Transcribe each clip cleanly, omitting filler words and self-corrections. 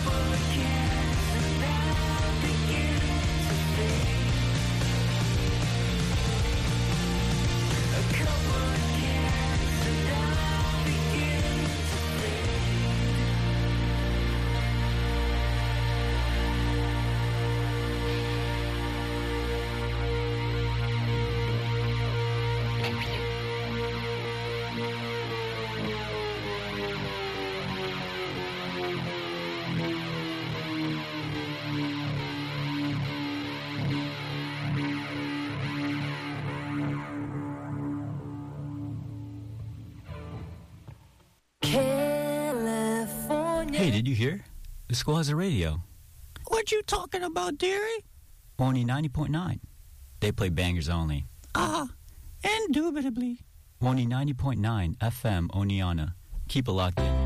Hey, did you hear? The school has a radio. What you talking about, dearie? Only 90.9. They play bangers only. Indubitably. Only 90.9 FM Oneonta. Keep it locked in.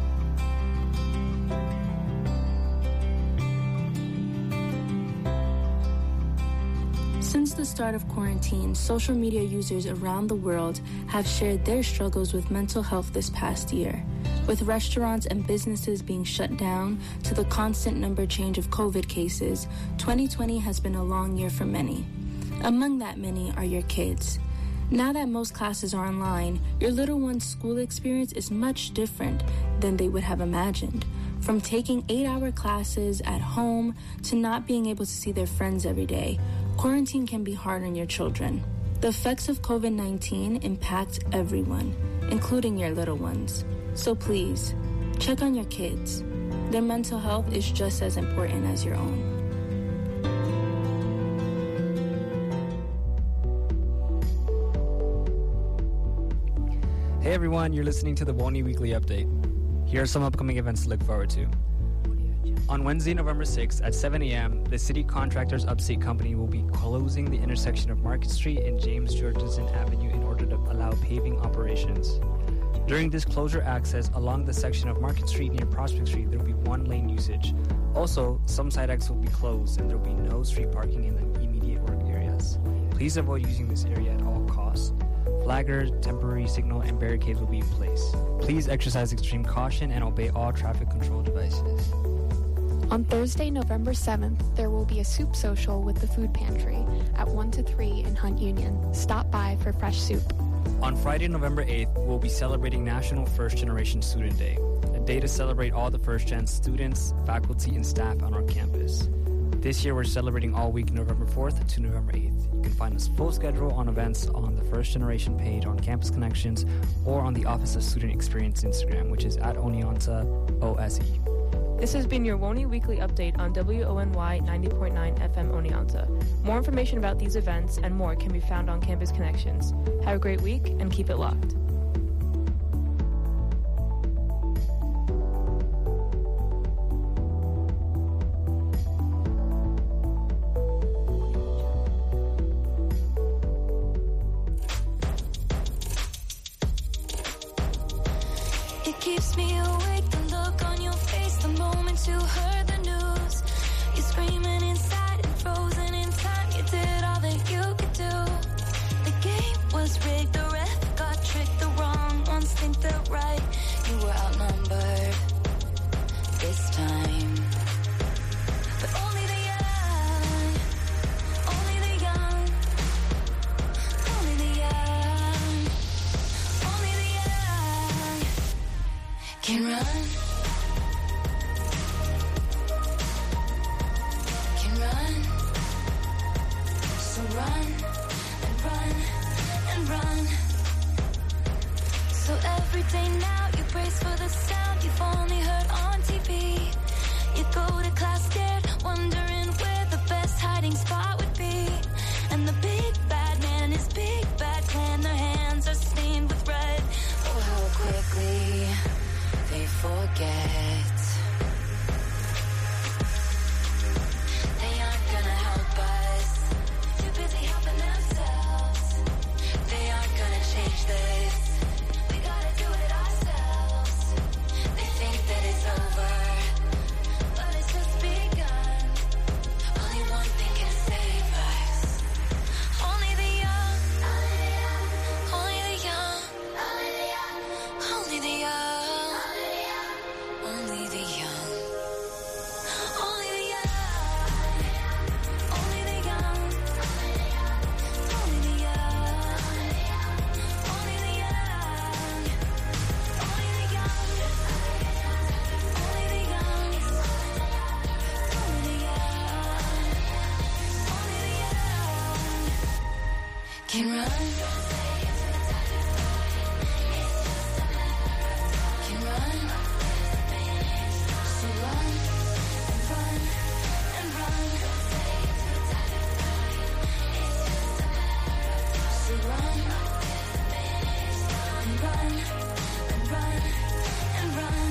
Since the start of quarantine, social media users around the world have shared their struggles with mental health this past year. With restaurants and businesses being shut down to the constant number change of COVID cases, 2020 has been a long year for many. Among that many are your kids. Now that most classes are online, your little one's school experience is much different than they would have imagined. From taking 8-hour classes at home to not being able to see their friends every day, quarantine can be hard on your children. The effects of COVID-19 impact everyone, including your little ones. So please, check on your kids. Their mental health is just as important as your own. Hey everyone, you're listening to the WONI Weekly Update. Here are some upcoming events to look forward to. On Wednesday, November 6th at 7 a.m., the City Contractors Upstate Company will be closing the intersection of Market Street and James Georgeson Avenue in order to allow paving operations. During this closure access along the section of Market Street near Prospect Street, there will be one-lane usage. Also, some side exits will be closed and there will be no street parking in the immediate work areas. Please avoid using this area at all costs. Flaggers, temporary signal, and barricades will be in place. Please exercise extreme caution and obey all traffic control devices. On Thursday, November 7th, there will be a soup social with the food pantry at 1 to 3 in Hunt Union. Stop by for fresh soup. On Friday, November 8th, we'll be celebrating National First Generation Student Day, a day to celebrate all the first-gen students, faculty, and staff on our campus. This year, we're celebrating all week November 4th to November 8th. You can find us full schedule on events on the First Generation page on Campus Connections or on the Office of Student Experience Instagram, which is at Oneonta OSE. This has been your WONI Weekly Update on WONY 90.9 FM Oneonta. More information about these events and more can be found on Campus Connections. Have a great week and keep it locked. It keeps me awake, the look on your face, the moment you heard the news. You're screaming inside and frozen in time. You did all that you could do. The game was rigged, the ref got tricked. The wrong ones think they're right. You were outnumbered this time. But only the young, only the young, only the young, only the young can run. Can run. Can run. So run and run and run. So run and run and run and run.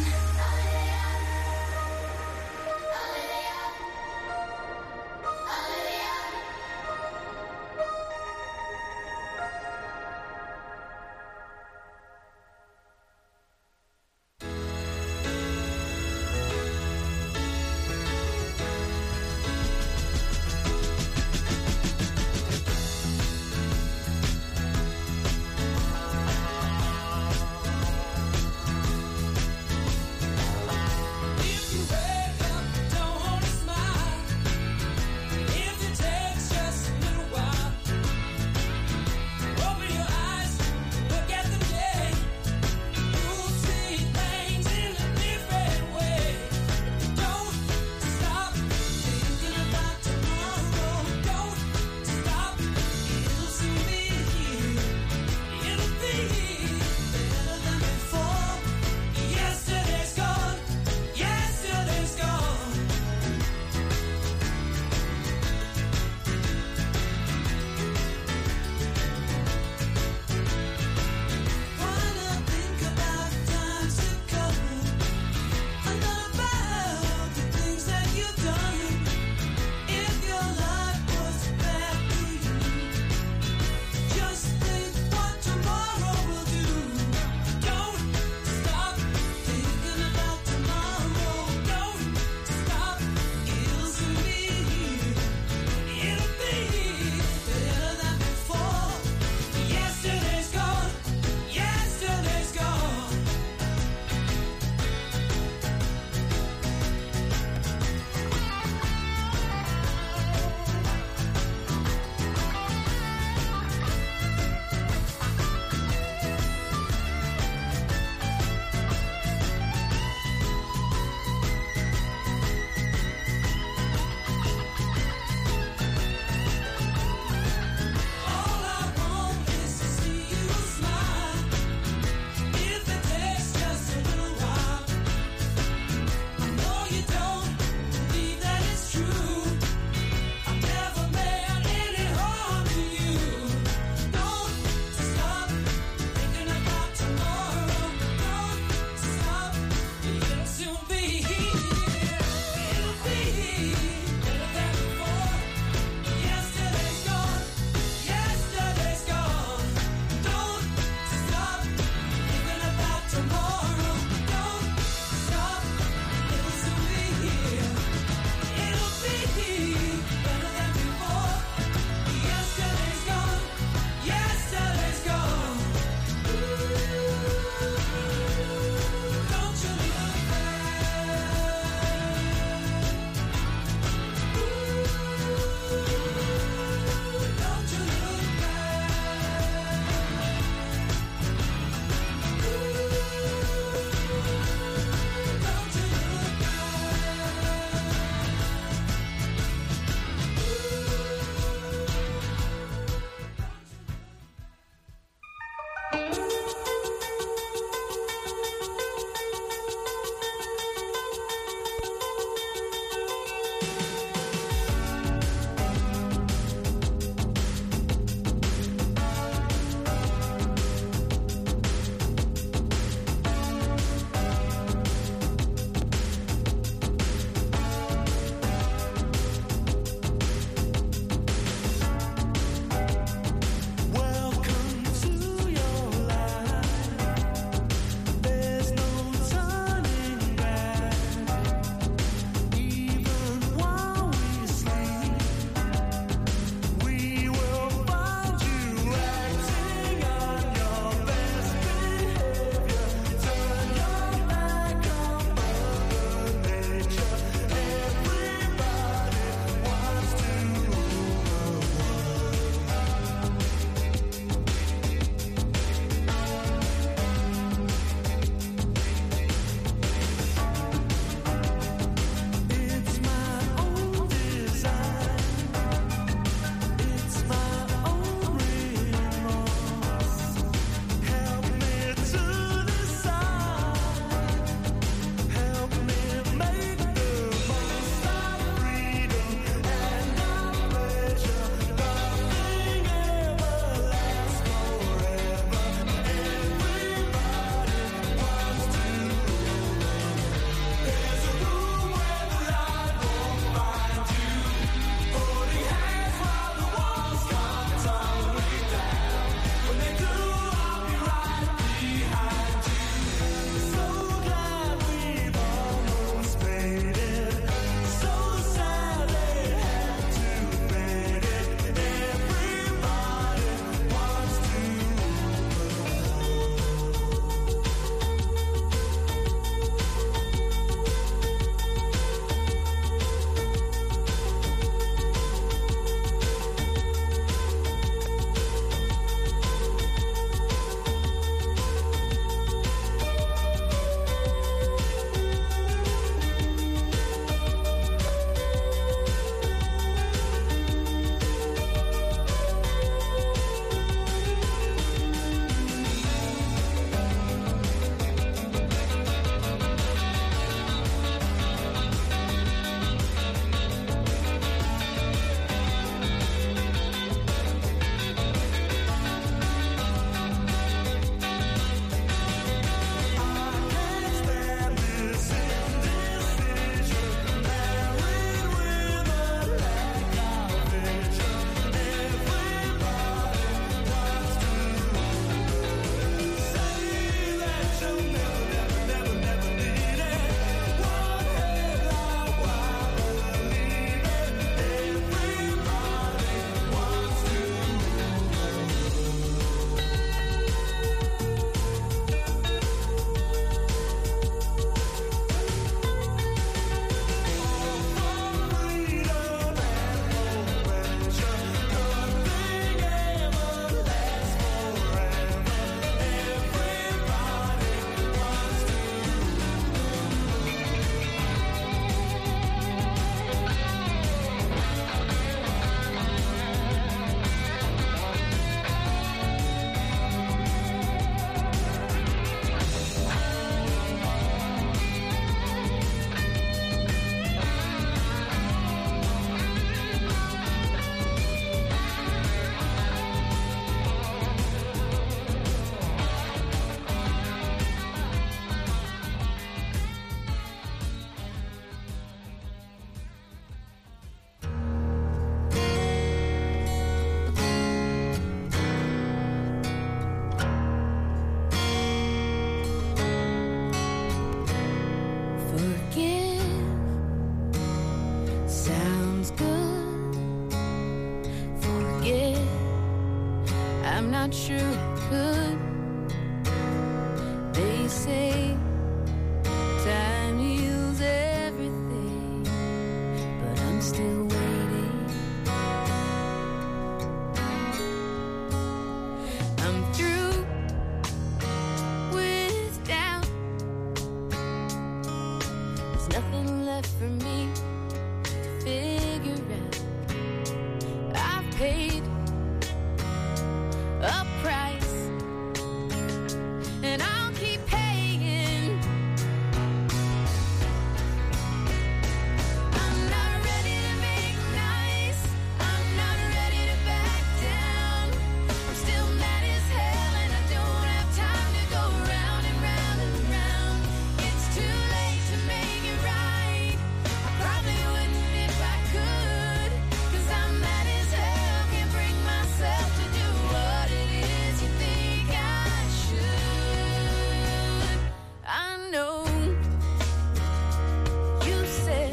not sure I could. They say time heals everything, but I'm still waiting. I'm through with doubt. There's nothing left for me to figure out. I've paid a price, and I'll keep paying. I'm not ready to make nice. I'm not ready to back down. I'm still mad as hell, and I don't have time to go round and round and round. It's too late to make it right. I probably wouldn't if I could, 'cause I'm mad as hell, can't bring myself to do what it is you think I should. I know you said,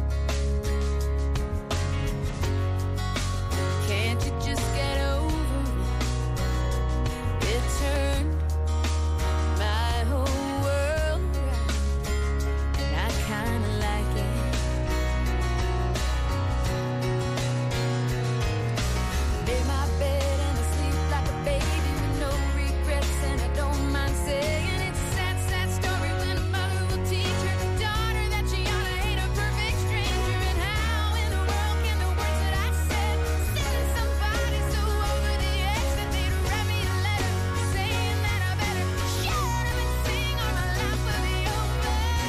can't you just get over it? It turned my whole world around, and I kinda like it. Made my bed and I sleep like a baby with no regrets, and I don't mind saying it's a sad, sad story when a mother will teach her daughter that she ought to hate a perfect stranger. And how in the world can the words that I said send somebody so over the edge that they'd write me a letter saying that I better shut up and sing or my life will be over.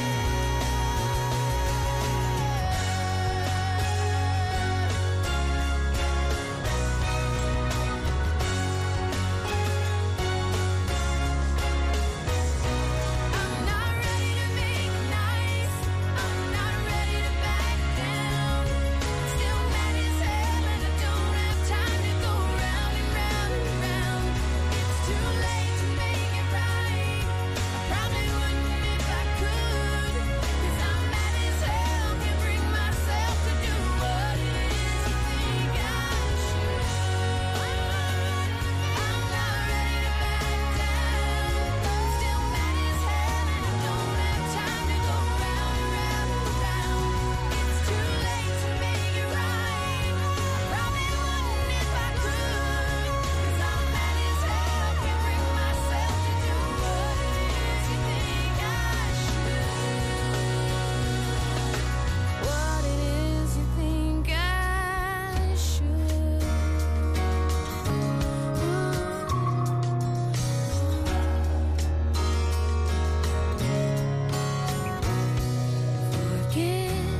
I'm not ready to make nice. I'm not ready to back down. Still mad as hell, and I don't have time to go round and round and round. It's too late to make it right. I probably wouldn't if I could, 'cause I'm mad as hell, can't bring myself to do what it is you think I should. I'm not ready to back down. Still mad as hell, and I don't have time to go round and round and round. It's too late to make it right. I probably wouldn't if I could, 'cause I'm mad as hell, can't bring myself to do what it is you think I should. What it is you think I should. Forgive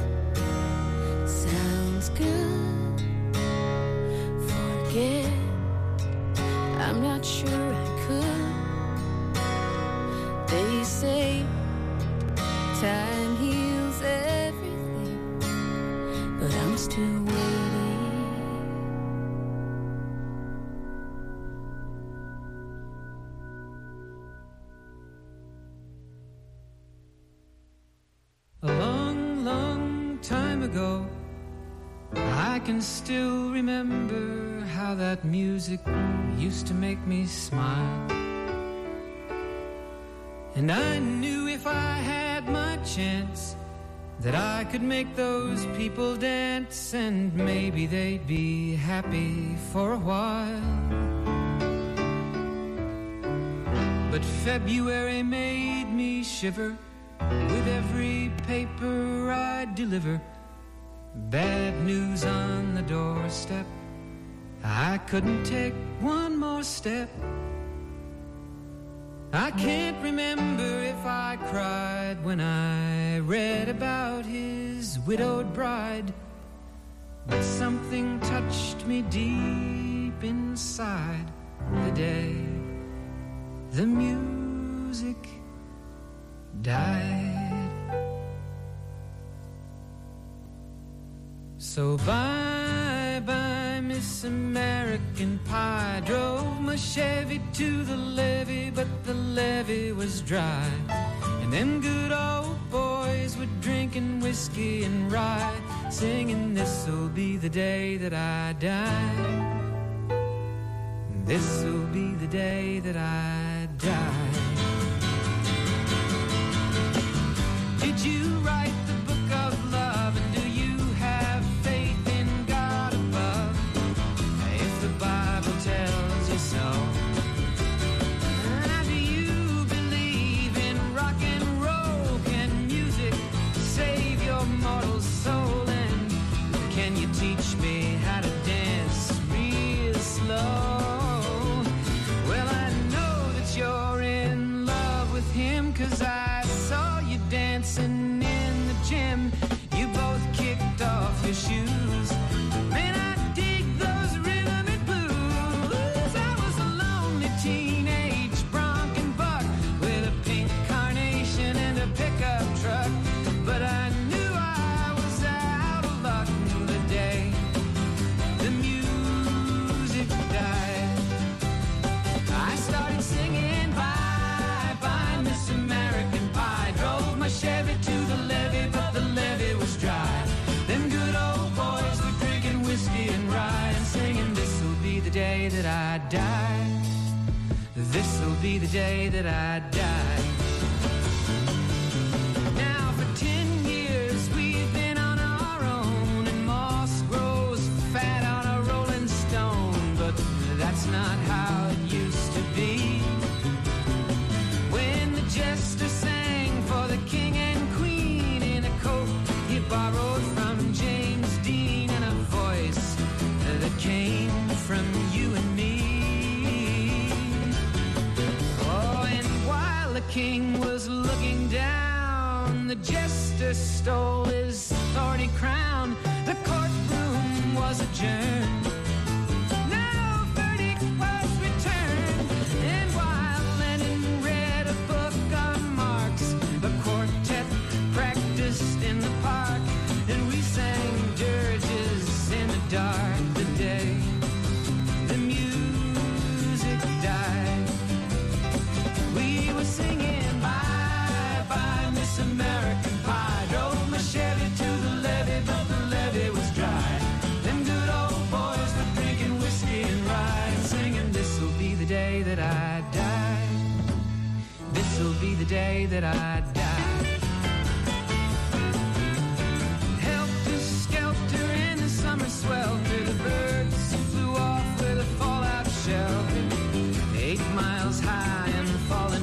sounds good. Forget, I'm not sure I could. They say time heals everything, but I'm still waiting. A long, long time ago, I can still remember how that music used to make me smile. And I knew if I had my chance that I could make those people dance, and maybe they'd be happy for a while. But February made me shiver with every paper I deliver. Bad news on the doorstep, I couldn't take one more step. I can't remember if I cried when I read about his widowed bride, but something touched me deep inside the day the music died. So bye-bye, Miss American Pie. Drove my Chevy to the levee, but the levee was dry. And them good old boys were drinking whiskey and rye, singing this'll be the day that I die. This will be the day that I die. Did you write the book of love, and do you have faith in God above? If the Bible tells you so. And do you believe in rock and roll? Can music save your mortal soul? And can you teach me how to dance real slow? Well, I know that you're in love with him, 'cause I saw you dancing in the gym. You both kicked off your shoes. Man, I dig those rhythm and blues. I was a lonely teenage bronc and buck with a pink carnation and a pickup truck. But I knew I was out of luck the day the music died. I started singing bye bye Miss American Pie. Drove my Chevy to the levee, but the levee was dry. Them good old boys were drinking whiskey and rye and singing, this'll be the day that I die. This'll be the day that I die. Now for 10 years we've been on our own, and moss grows fat on a rolling stone. But that's not how it used to be. When the jester sang for the king and queen in a coat he borrowed from James Dean, and a voice that came from you and me. Oh, and while the king was looking down, the jester stole his thorny crown. The courtroom was adjourned. No verdict was returned. And while Lenin read a book on Marx, the quartet practiced in the park, and we sang dirges in the dark the day the music died. We were singing bye bye Miss American Pie. Drove my Chevy to the levee, but the levee was dry. Them good old boys were drinking whiskey and rye and singing, this'll be the day that I die. This'll be the day that I die. Helter skelter in the summer swelter, the birds flew off with a fallout shelter. 8 miles high and falling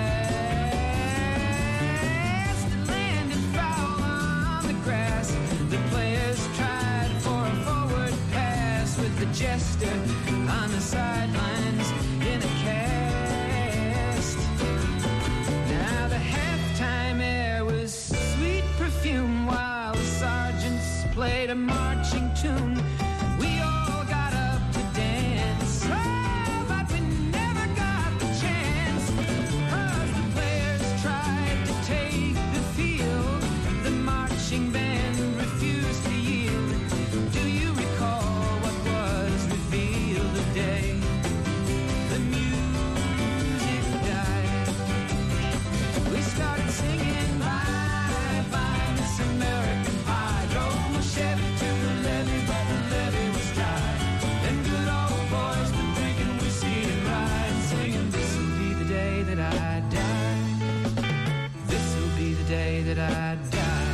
fast. It landed foul on the grass. The players tried for a forward pass, with the jester on the sidelines in a cast. Now the halftime air was sweet perfume while the sergeants played a marching tune. We all got up to dance, oh, but we never got the chance, 'cause the players tried to take the field. The marching band refused to yield. Do you recall what was revealed the day the music died? We started singing bye bye Miss American Pie. Drove my Chevy to the levee, but the levee was dry. Them good old boys were drinking whiskey and rye and singing, this'll be the day that I die. This'll be the day that I die.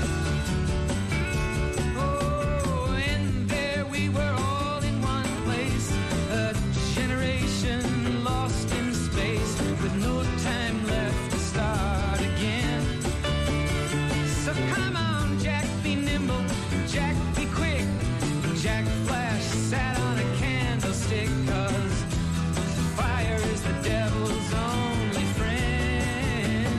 Oh, and there we were all in one place, a generation lost in space, with no time left to start again. So come on, Jack, be nimble, Jack, be quick. Jack Flash sat on a candlestick, 'cause fire is the devil's only friend.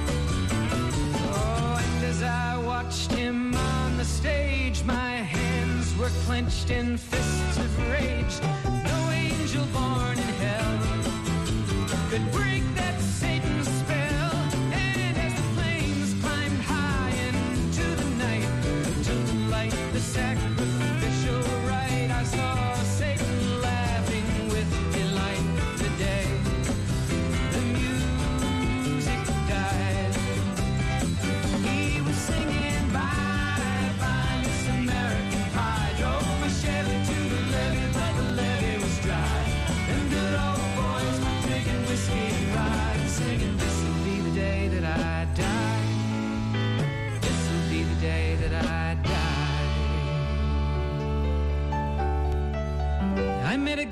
Oh, and as I watched him on the stage, my hands were clenched in fists of rage. No angel born in hell could break that Satan's spell. And as the flames climbed high into the night to light the sacrificial rite, I saw Satan laughing with delight the day the music died. He was singing bye bye Miss American Pie. Drove my Chevy to the levee, but the levee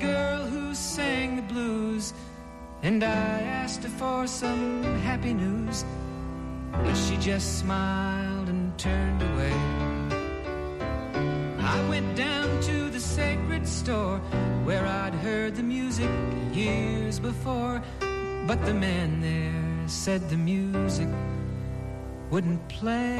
girl who sang the blues, and I asked her for some happy news, but she just smiled and turned away. I went down to the sacred store where I'd heard the music years before, but the man there said the music wouldn't play.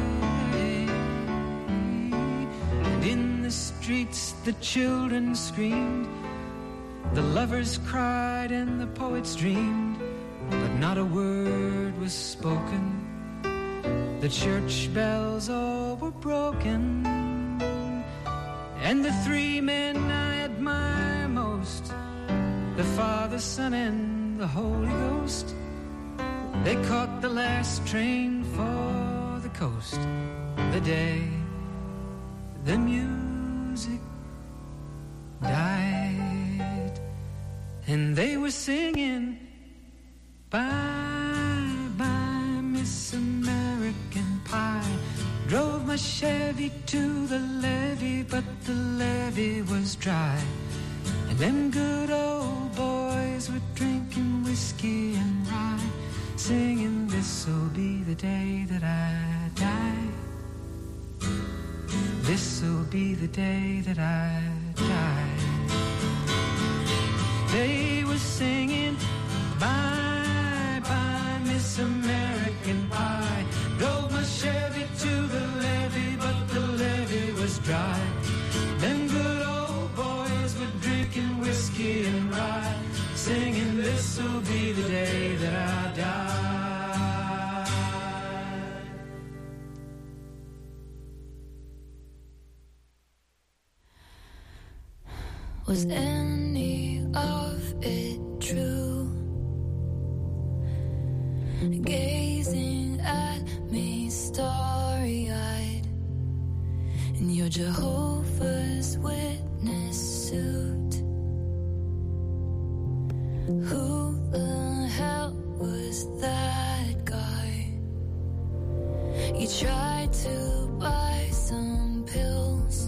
And in the streets the children screamed, the lovers cried and the poets dreamed, but not a word was spoken. The church bells all were broken, and the three men I admire most, the Father, Son, and the Holy Ghost, they caught the last train for the coast the day the music died. And they were singing, bye, bye, Miss American Pie. Drove my Chevy to the levee, but the levee was dry. And them good old boys were drinking whiskey and rye, singing, this'll be the day that I die. This'll be the day that I die. They were singing, bye, bye, Miss American Pie. Drove my Chevy to the levee, but the levee was dry. Them good old boys were drinking whiskey and rye, singing, this'll be the day that I die. Was any of it true? Gazing at me starry-eyed in your Jehovah's Witness suit. Who the hell was that guy? You tried to buy some pills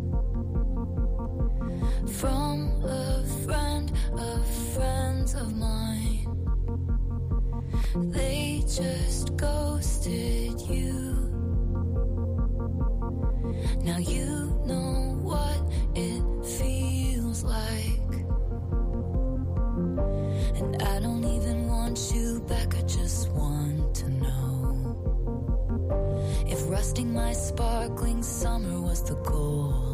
from a friend of friends of mine. They just ghosted you. Now you know what it feels like. And I don't even want you back, I just want to know if rusting my sparkling summer was the goal.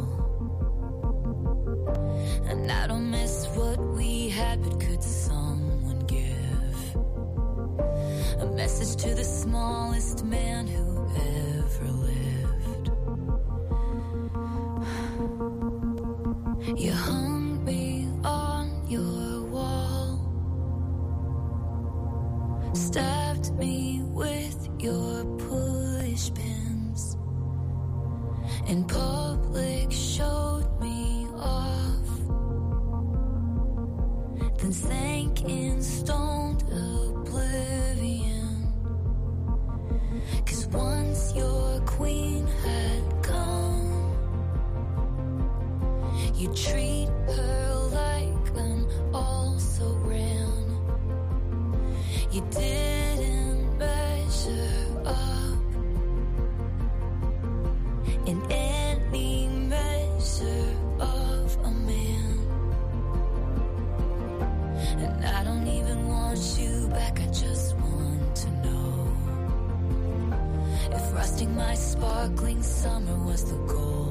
And I don't miss what we had, but could someone give a message to the smallest man who ever lived? You hung me on your wall, stabbed me with your push pins, in public showed me off, then sank in stoned oblivion. 'Cause once your queen had come, you treat her like an also-ran. You didn't measure up in any measure of a man. And I don't even want you back, I just want to know if rusting my sparkling summer was the goal.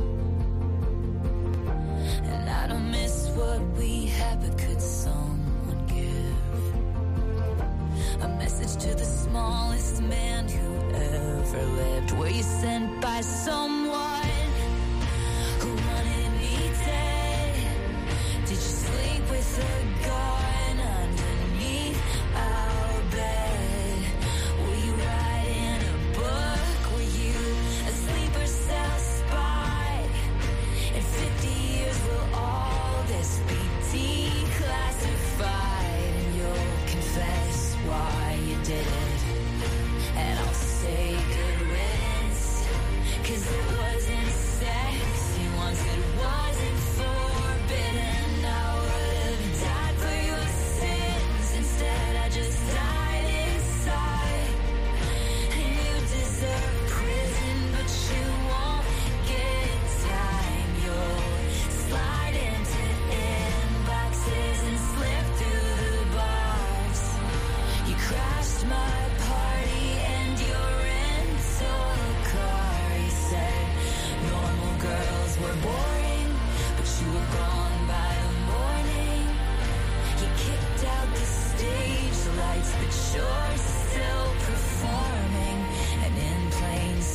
And I don't miss what we had, but could someone give a message to the smallest man who ever lived? Were you sent by someone who wanted me dead? Did you sleep with a gun underneath our bed? Were you writing a book? Were you a sleeper cell spy? In 50 years will all this be declassified, and you'll confess why you did it, and I'll say good riddance, 'cause it wasn't sex you wanted, wasn't forbidden. I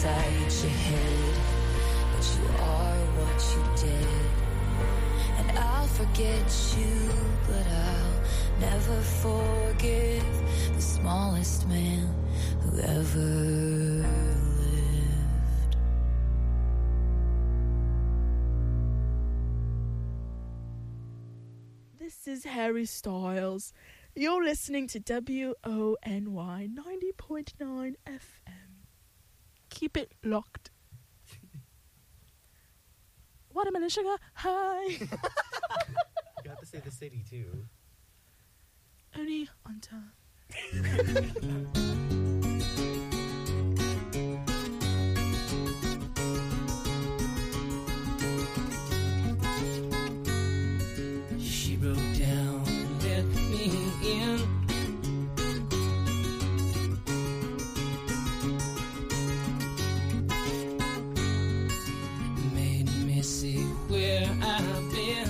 inside your head, but you are what you did. And I'll forget you, but I'll never forgive the smallest man who ever lived. This is Harry Styles. You're listening to WONY 90.9 FM. Keep it locked. Watermelon sugar, hi. You have to say the city too. Only on time. She broke down and let me in. Made me see where I've been.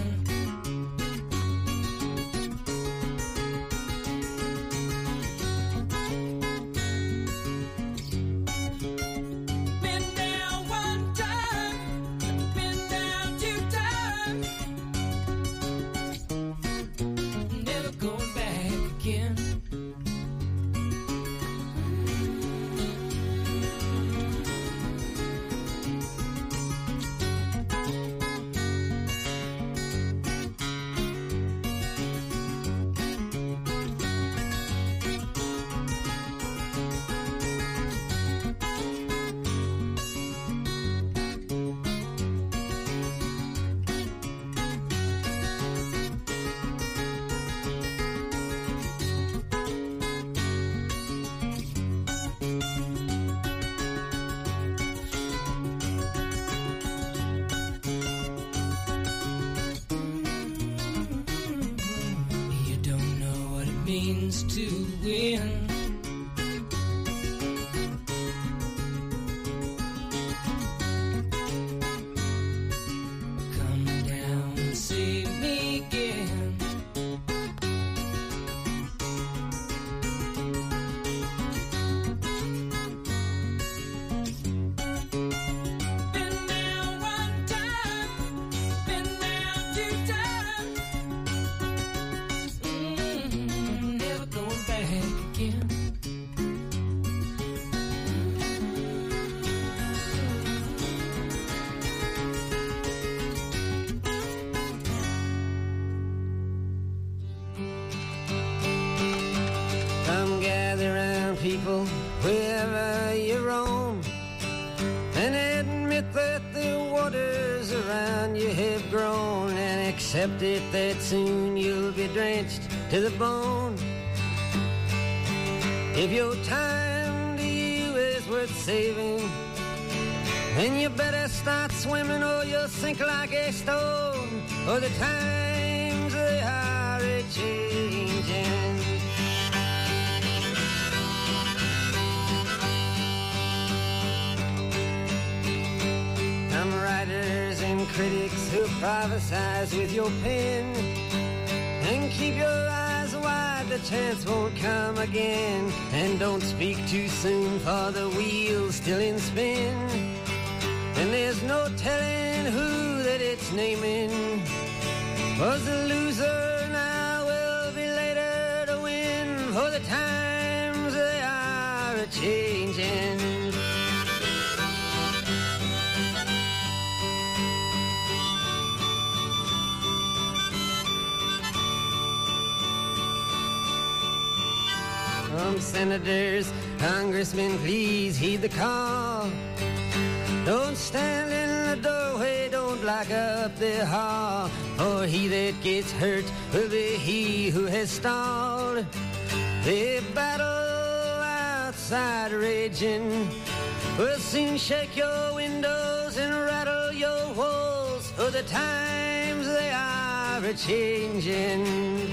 Means to win. Come down and save me again. Been down one time, been down two times. Never going back again. Come gather round, people, wherever you roam, and admit that the waters around you have grown, and accept it that soon you'll be drenched to the bone. If your time to you is worth saving, then you better start swimming or you'll sink like a stone, or the times they are a-changing. Some writers and critics who prophesize with your pen, and keep your eyes wide, the chance won't come again. And don't speak too soon, for the wheel's still in spin, and there's no telling who that it's naming. Was the loser now will be later to win, for the times they are a-changing. Senators, congressmen, please heed the call. Don't stand in the doorway, don't block up the hall, for he that gets hurt will be he who has stalled. The battle outside raging will soon shake your windows and rattle your walls, for the times they are a-changing.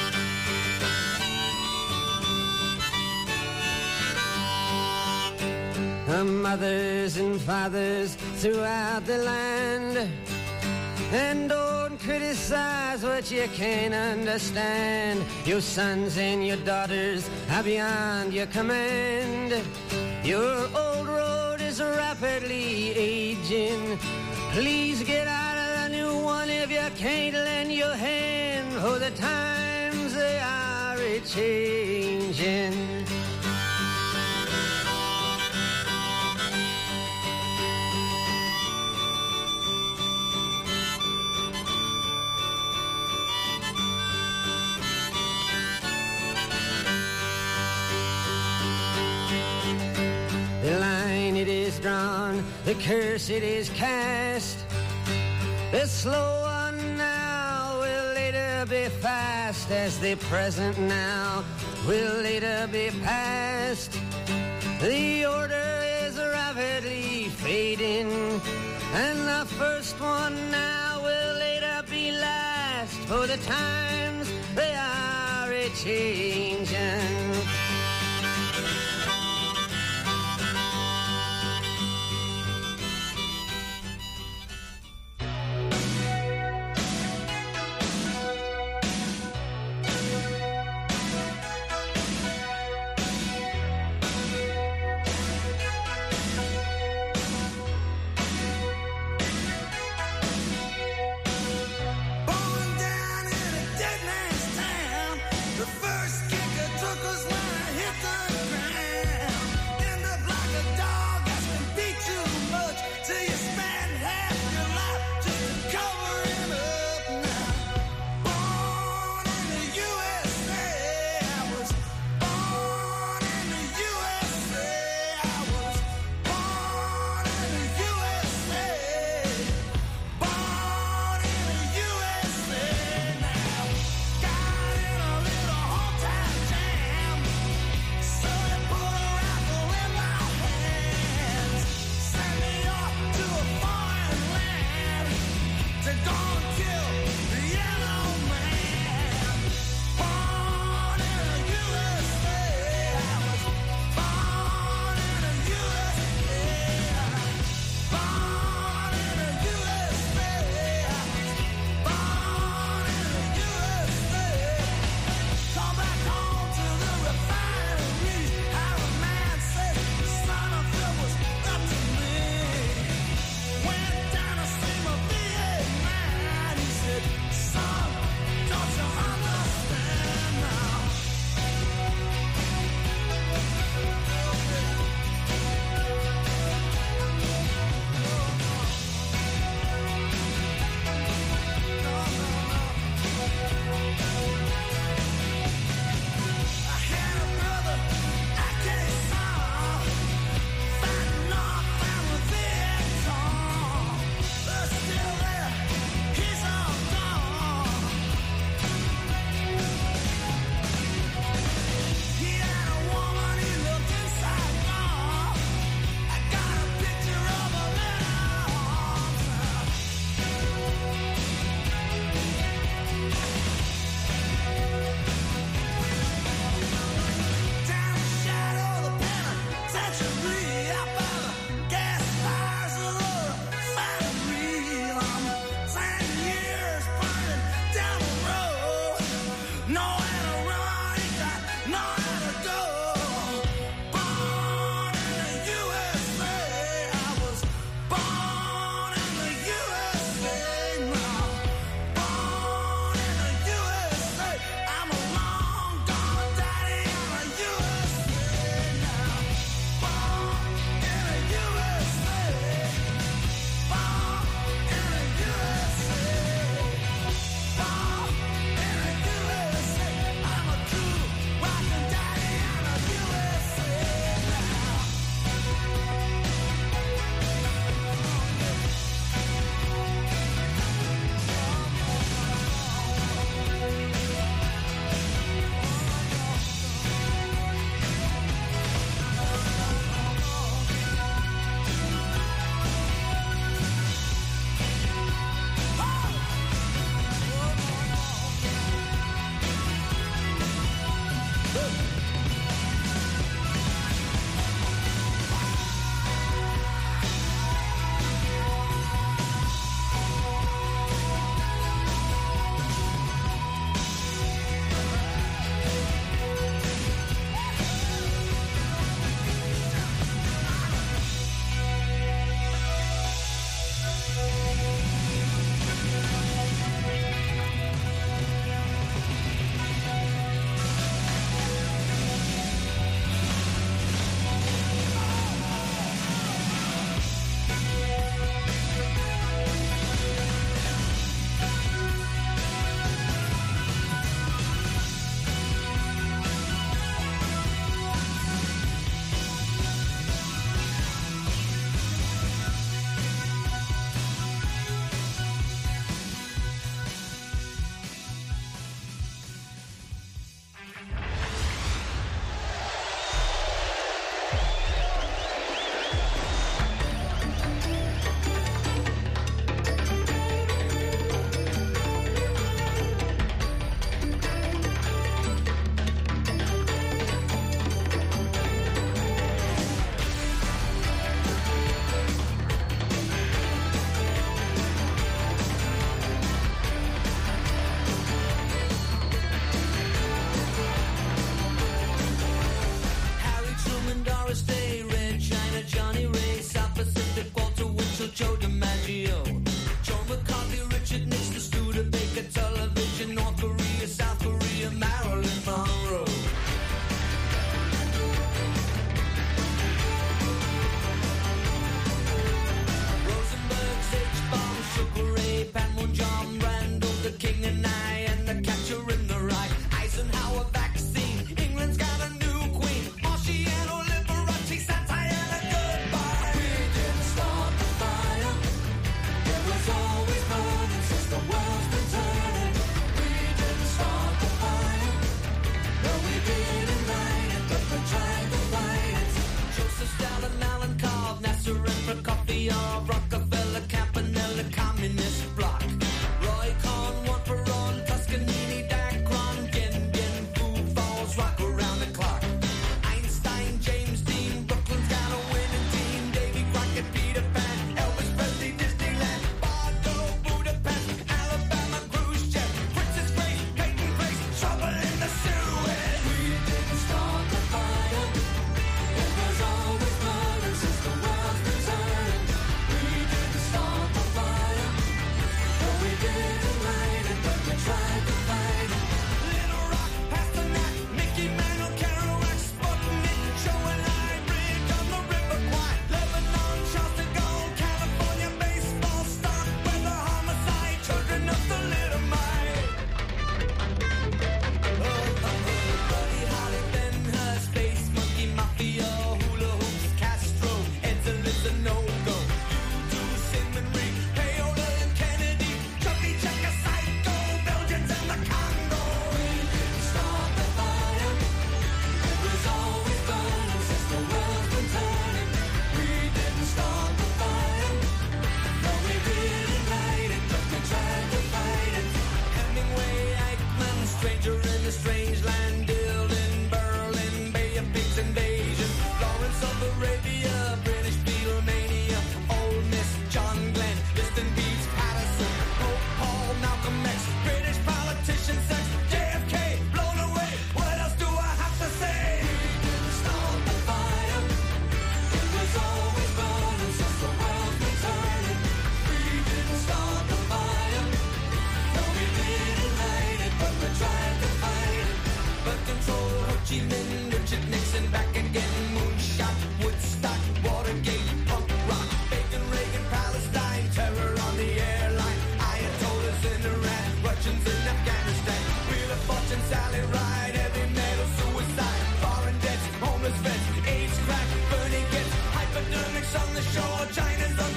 Mothers and fathers throughout the land, and don't criticize what you can't understand. Your sons and your daughters are beyond your command. Your old road is is rapidly aging. Please get out of the new one if you can't lend your hand, for the times they are a-changing. The line it is drawn, the curse it is cast. The slow one now will later be fast, as the present now will later be past. The order is rapidly fading, and the first one now will later be last, for the times they are a-changing. Born down in a dead man's town, the first kick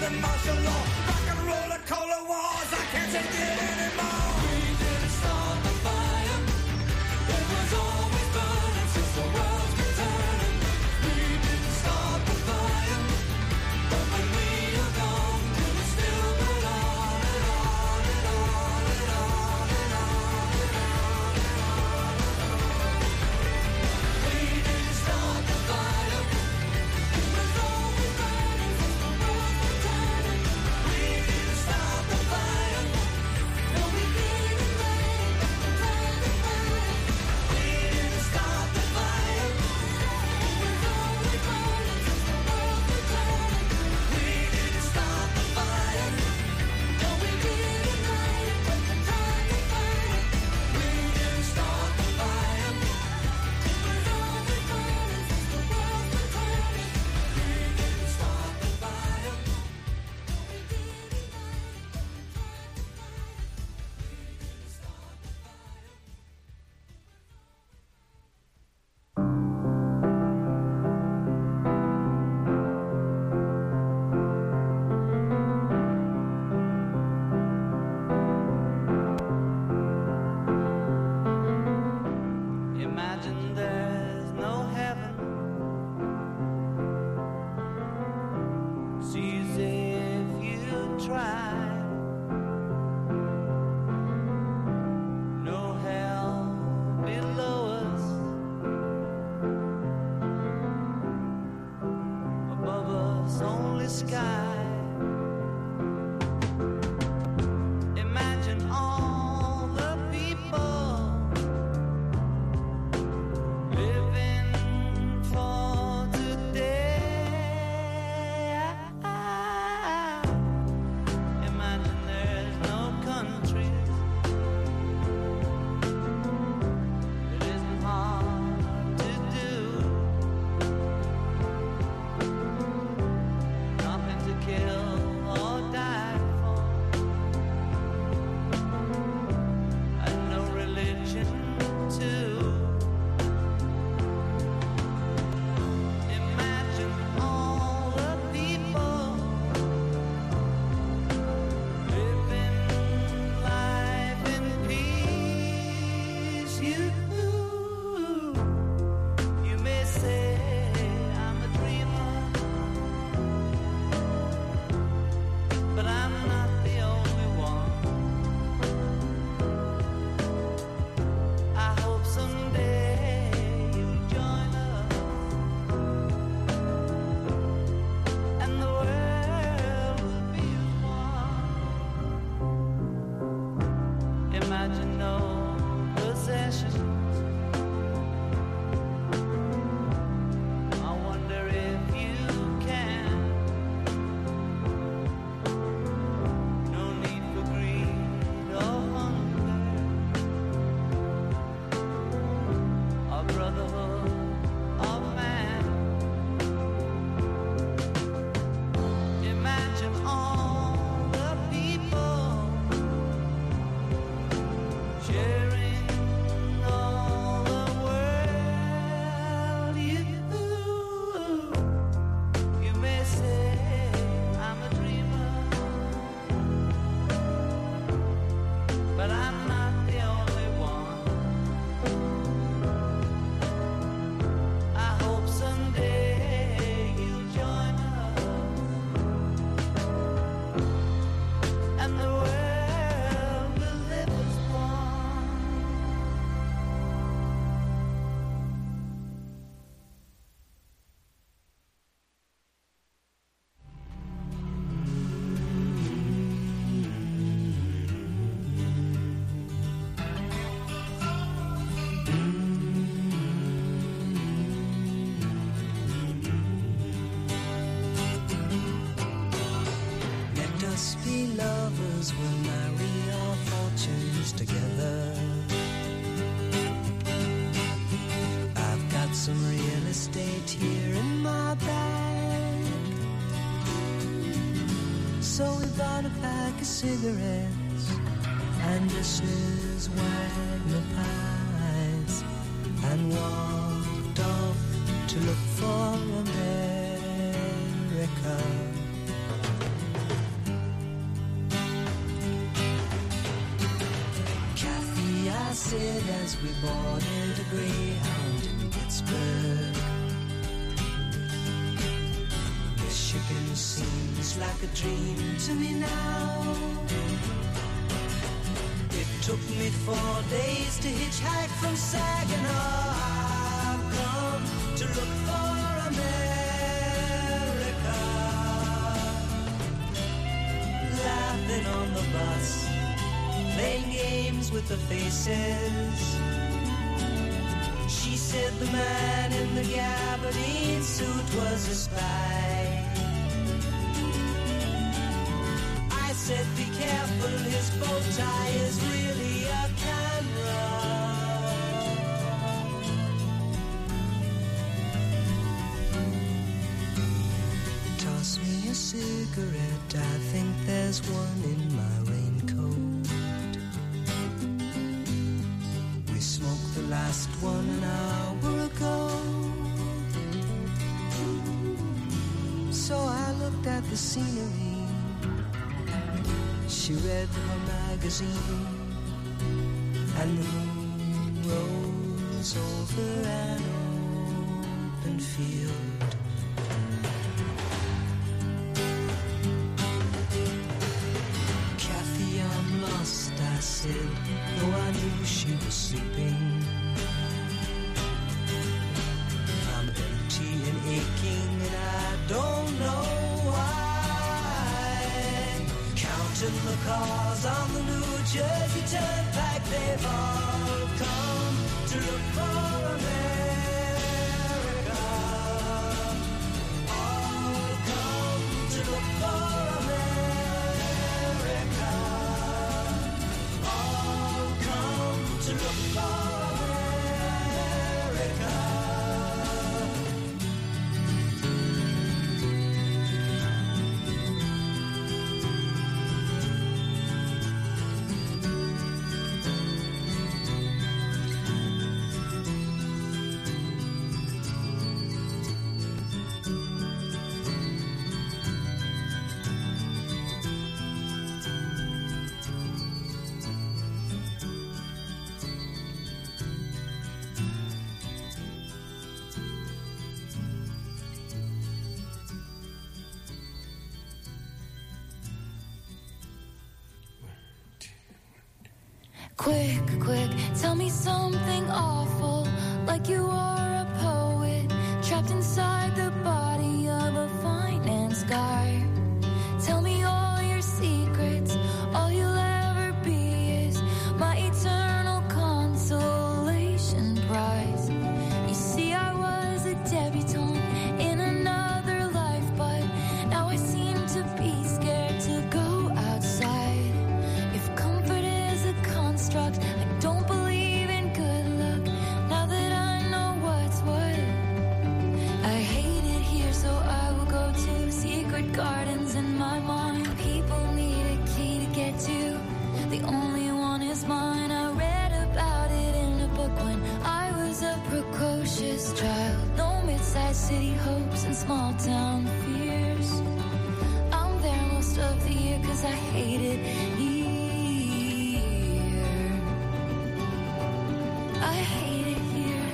the martial law. Rock and roll and color wars, I can't take it anymore. We didn't start the fire, it was always burning since the world's been turning. We didn't start the fire, but when we are gone, it will still burn on and on and on and on and on and on and on. We didn't start the fire, it was always burning since the world's been turning. We didn't start the fire, no we didn't burn it, burn it, burn it. We didn't start the fire, it was always burning since the world's been turning. We didn't start the fire, no we didn't burn it, burn it, burn it. We didn't start the fire, it was always burning since the world's been turning. We didn't start the fire, no we didn't burn it, burn it, burn it. We didn't start the fire. Imagine there's no heaven. It's easy if you try. No hell below us. Above us only sky. Imagine all the people living for today. Imagine there's no countries. It isn't hard to do. Nothing to kill or die for. And no religion too. Imagine all the people living life in peace. You may say I'm a dreamer, but I'm not the only one. I hope someday you'll join us, and the world will be as one. Imagine no possessions. I wonder if you can. No need for greed or hunger. A brotherhood of man. Imagine all the people sharing all the world. You may say I'm a dreamer, but I'm not the only one. I hope someday you'll join us, and the world will live as one. Let us be lovers, we'll marry our fortunes together. I've got some real estate here in my bag, so we bought a pack of cigarettes and Mrs. Wagner pies, and walked off to look for America. said as we boarded a Greyhound in Pittsburgh. Michigan seems like a dream to me now. It took me 4 days to hitchhike from Saginaw. I've come to look for America. Laughing on the bus, playing games with the faces. She said the man in the gabardine suit was a spy. I said be careful, his bow tie is really a camera. Toss me a cigarette, I think there's one in my raincoat. We smoked the last one an hour ago. So I looked at the scenery. She read her magazine, and the moon rose over an open field. Kathy, I'm lost, I said, though I knew she was sleeping. I'm empty and aching, and I don't know why. Counting the cars on the New Jersey Turnpike, they've all come to look for America. All come to look for America. All come to look for America. Quick, quick, tell me something awful, like you are a poet, trapped inside the body of a finance guy. Tell me all your secrets, all you'll ever be is my eternal consolation prize. You see, I was a debutante in another life, but now I seem to be scared to go outside. If comfort is a construct, I don't believe in good luck. Now that I know what's what, I hate it here, so I will go to secret gardens in my mind. People need a key to get to, the only one is mine. I read about it in a book when I was a precocious child. No mid-sized city hopes and small town fears. I'm there most of the year 'cause I hate it here. I hate it here.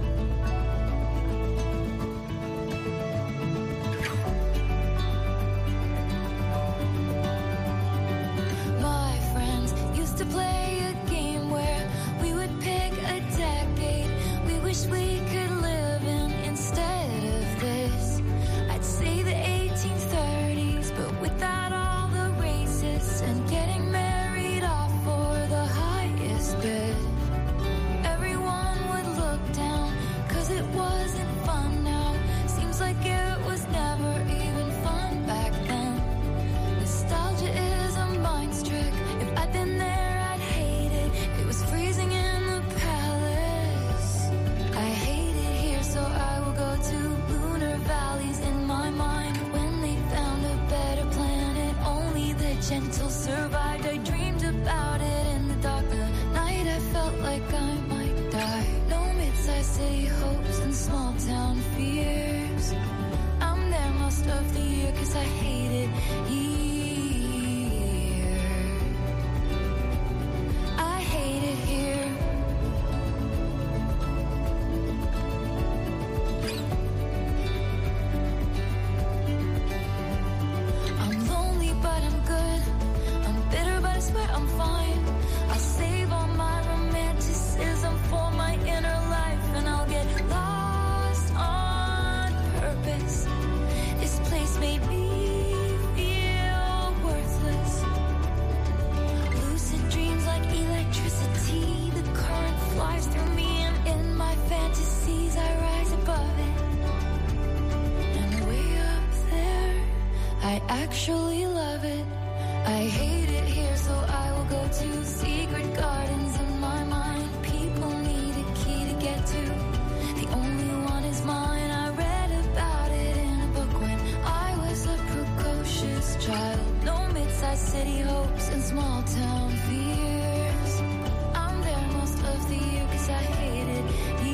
My friends used to play a game where we would pick a decade we wish we could live in instead of this. I'd say the 1830s, but without all the racists and getting married off for the highest bid. Everyone would look down 'cause it wasn't fun now. Seems like it was never even fun back then. Nostalgia is a mind's trick. If I'd been there, I'd hate it. It was freezing in the palace. I hate it here, so I will go to lunar valleys in my mind. When they found a better planet, only the gentle survived. I dreamed about it in the dark. The night I felt like I might die. No mid-sized city hopes and small town fears. I'm there most of the year 'cause I hate it here. I hate it here. we love it. I hate it here, so I will go to secret gardens in my mind. People need a key to get to. The only one is mine. I read about it in a book when I was a precocious child. No mid-sized city hopes and small town fears. I'm there most of the year 'cause I hate it here.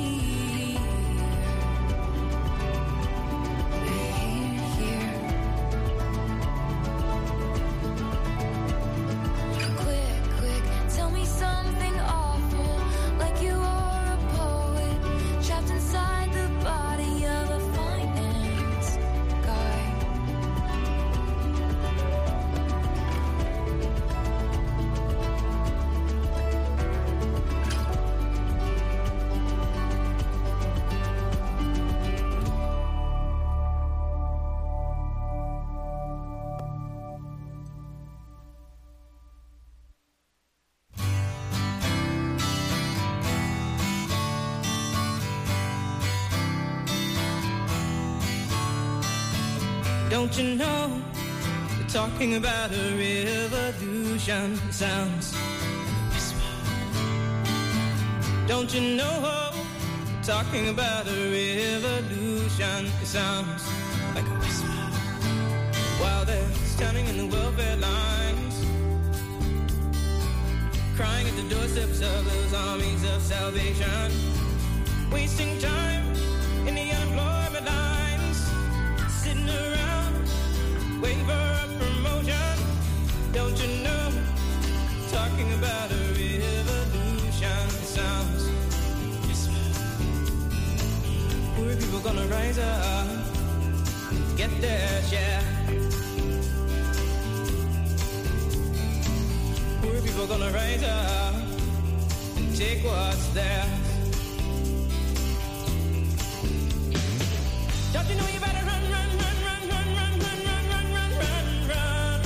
Tell me something awful, like you are a poet, trapped inside the body of a finance guy. Don't you know, we're talking about a revolution. It sounds like a whisper. Don't you know, we're talking about a revolution. It sounds like a whisper. While they're standing in the welfare lines, crying at the doorsteps of those armies of salvation, wasting time in the unemployment lines, sitting around waiting for a promotion. Don't you know, talking about a revolution sounds whisper. Poor people gonna rise up, get their share. Poor people gonna rise up and take what's theirs. Don't you know you better run, run, run, run, run, run, run, run, run, run, run, run.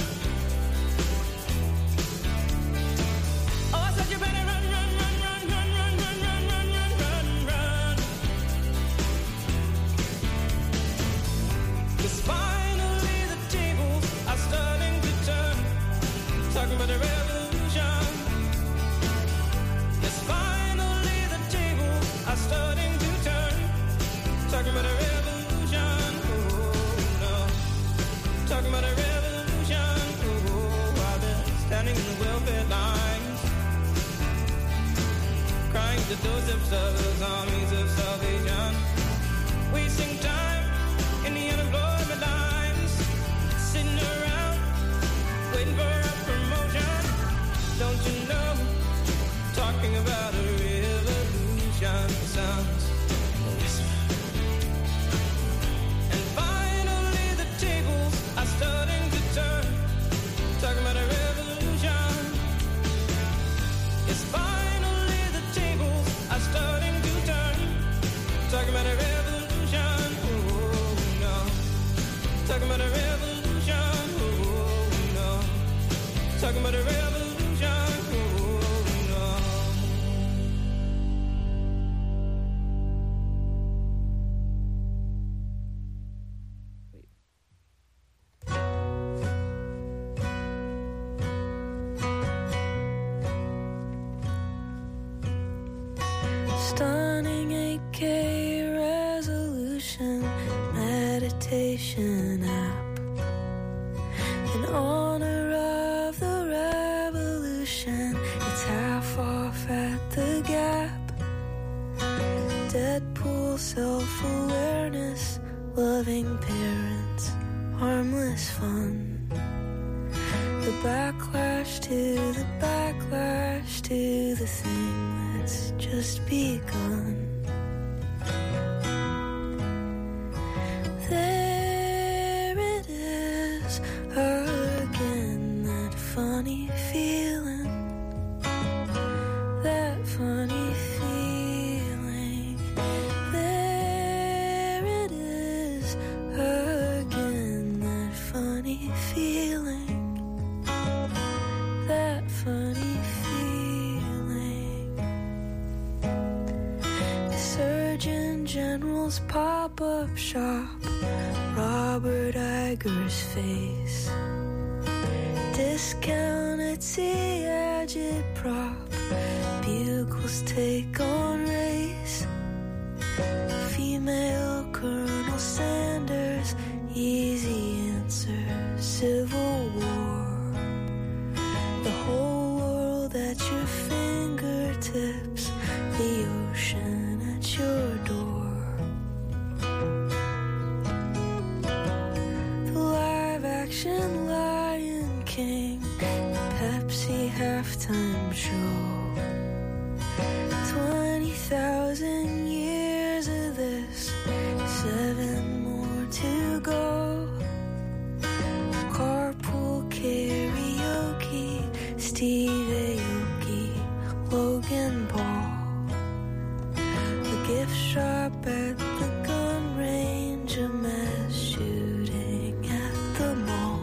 Oh, I said you better run, run, run, run, run, run, run, run, run, run, run, run. 'Cause finally the tables are starting to turn. Talking about a revolution. Yes, finally the tables are starting to turn. Talking about a revolution. Talking about a revolution, while they're standing in the welfare lines, crying at the doorsteps of those armies of salvation, wasting time in the unemployment lines, sitting around waiting for a promotion. Don't you know, talking about a revolution sounds a whisper. And finally the tables are starting to turn. Talking about a revolution. Yes, finally the tables are starting to turn. Talking about a revolution. Oh no. Talking about a revolution. Oh no. Talking about a revolution. Oh no. Stunning 8K resolution meditation app in honor of the revolution. It's half off at the Gap. Deadpool self-awareness, loving parents, harmless fun. The backlash to the backlash to the thing that's just begun. There it is again, that funny feeling, that funny feeling. There it is again, that funny feeling, that funny feeling. The Surgeon General's pop-up shop, Robert Iger's face, race. Discounted tea, agitprop, bugles take on race. Female Colonel Sanders, easy answer, Civil War. The whole world at your fingertips, the ocean at your door. The live action Lion King, Pepsi halftime show. 20,000 years of this, 7 more to go. Carpool karaoke, Steve Aoki, Logan Paul. The gift shop at the gun range, a mass shooting at the mall.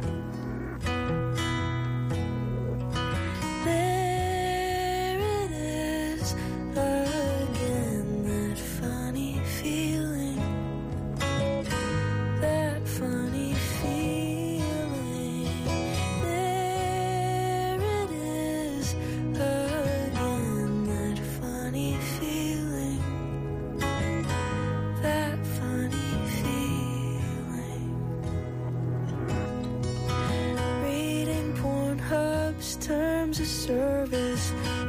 There it is again, that funny feeling, that funny feeling. There it is again, that funny feeling, that funny feeling. Reading Pornhub's terms of service,